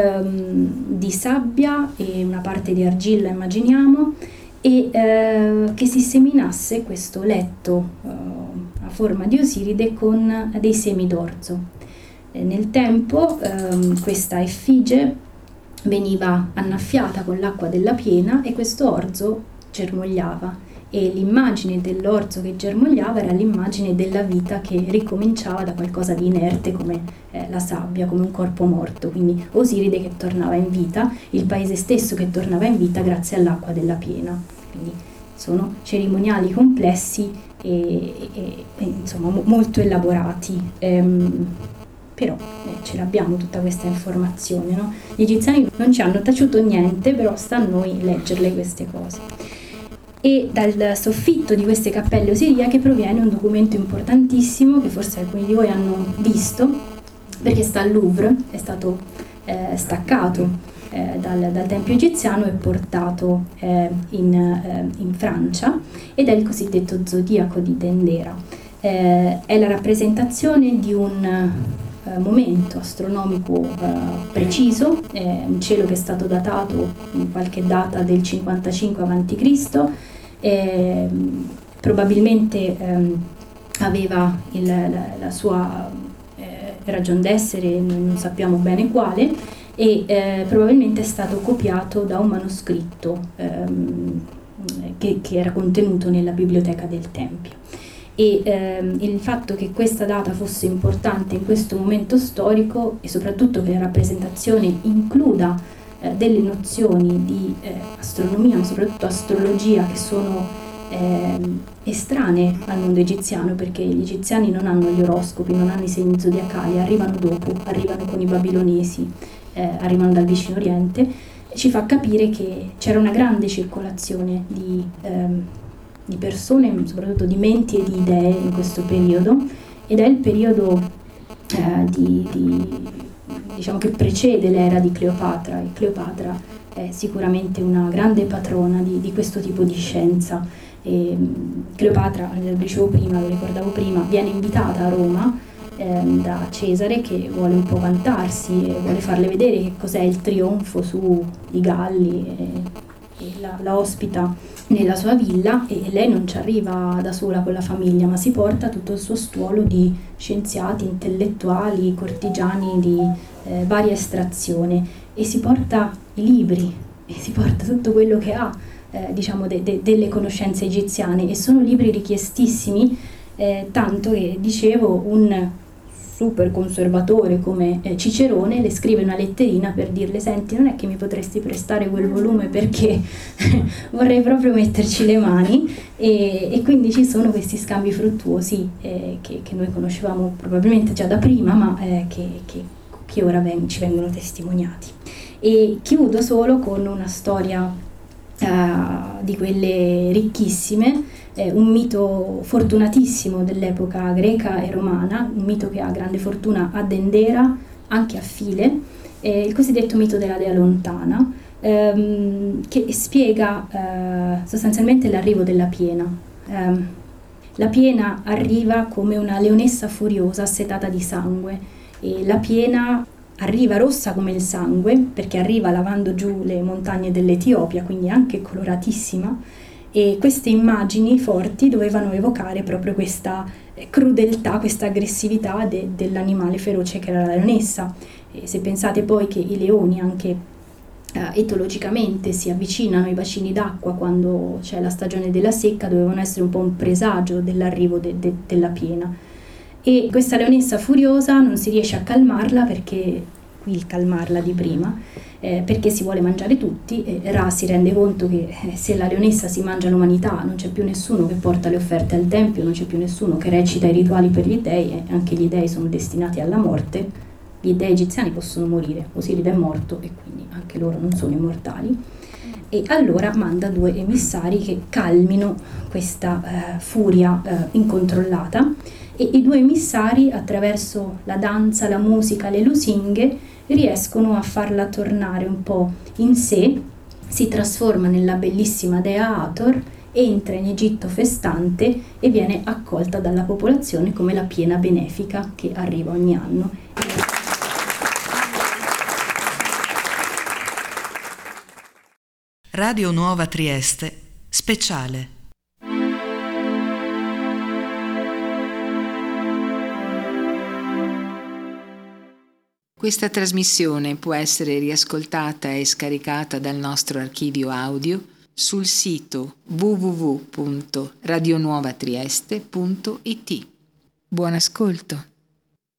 di sabbia e una parte di argilla, immaginiamo, e che si seminasse questo letto a forma di Osiride con dei semi d'orzo. Nel tempo questa effigie veniva annaffiata con l'acqua della piena e questo orzo germogliava, e l'immagine dell'orzo che germogliava era l'immagine della vita che ricominciava da qualcosa di inerte come la sabbia, come un corpo morto, quindi Osiride che tornava in vita, il paese stesso che tornava in vita grazie all'acqua della piena. Quindi sono cerimoniali complessi e insomma molto elaborati, però ce l'abbiamo tutta questa informazione, no? Gli egiziani non ci hanno taciuto niente, però sta a noi leggerle queste cose. E dal soffitto di queste cappelle osiriache proviene un documento importantissimo che forse alcuni di voi hanno visto, perché sta al Louvre, è stato staccato dal tempio egiziano e portato in Francia, ed è il cosiddetto zodiaco di Dendera. È la rappresentazione di un momento astronomico preciso, un cielo che è stato datato in qualche data del 55 a.C., probabilmente aveva la sua ragion d'essere, non sappiamo bene quale, e probabilmente è stato copiato da un manoscritto che era contenuto nella biblioteca del Tempio. E il fatto che questa data fosse importante in questo momento storico e soprattutto che la rappresentazione includa delle nozioni di astronomia, ma soprattutto astrologia, che sono estranee al mondo egiziano, perché gli egiziani non hanno gli oroscopi, non hanno i segni zodiacali, arrivano dopo, arrivano con i babilonesi, arrivano dal vicino Oriente, ci fa capire che c'era una grande circolazione di persone, soprattutto di menti e di idee in questo periodo, ed è il periodo diciamo che precede l'era di Cleopatra, e Cleopatra è sicuramente una grande patrona di questo tipo di scienza. Cleopatra, lo dicevo prima, lo ricordavo prima, viene invitata a Roma da Cesare, che vuole un po' vantarsi e vuole farle vedere che cos'è il trionfo sui Galli, e la ospita nella sua villa, e lei non ci arriva da sola con la famiglia, ma si porta tutto il suo stuolo di scienziati, intellettuali, cortigiani di varia estrazione, e si porta i libri e si porta tutto quello che ha diciamo delle conoscenze egiziane, e sono libri richiestissimi, tanto che, dicevo, un super conservatore come Cicerone le scrive una letterina per dirle: senti, non è che mi potresti prestare quel volume, perché vorrei proprio metterci le mani. E quindi ci sono questi scambi fruttuosi che noi conoscevamo probabilmente già da prima, ma che ora ci vengono testimoniati. E chiudo solo con una storia di quelle ricchissime, un mito fortunatissimo dell'epoca greca e romana, un mito che ha grande fortuna a Dendera, anche a File, il cosiddetto mito della dea lontana, che spiega sostanzialmente l'arrivo della piena. La piena arriva come una leonessa furiosa assetata di sangue, e la piena arriva rossa come il sangue, perché arriva lavando giù le montagne dell'Etiopia, quindi anche coloratissima, e queste immagini forti dovevano evocare proprio questa crudeltà, questa aggressività dell'animale feroce che era la leonessa. E se pensate poi che i leoni anche etologicamente si avvicinano ai bacini d'acqua quando c'è la stagione della secca, dovevano essere un po' un presagio dell'arrivo della piena. E questa leonessa furiosa non si riesce a calmarla, perché qui il calmarla di prima, perché si vuole mangiare tutti, e Ra si rende conto che se la leonessa si mangia l'umanità non c'è più nessuno che porta le offerte al tempio, non c'è più nessuno che recita i rituali per gli dei, e anche gli dei sono destinati alla morte. Gli dei egiziani possono morire, Osiride è morto e quindi anche loro non sono immortali, e allora manda 2 emissari che calmino questa furia incontrollata. E i 2 emissari, attraverso la danza, la musica, le lusinghe, riescono a farla tornare un po' in sé, si trasforma nella bellissima dea Hathor, entra in Egitto festante e viene accolta dalla popolazione come la piena benefica che arriva ogni anno. Radio Nuova Trieste, speciale. Questa trasmissione può essere riascoltata e scaricata dal nostro archivio audio sul sito www.radionuovatrieste.it. Buon ascolto.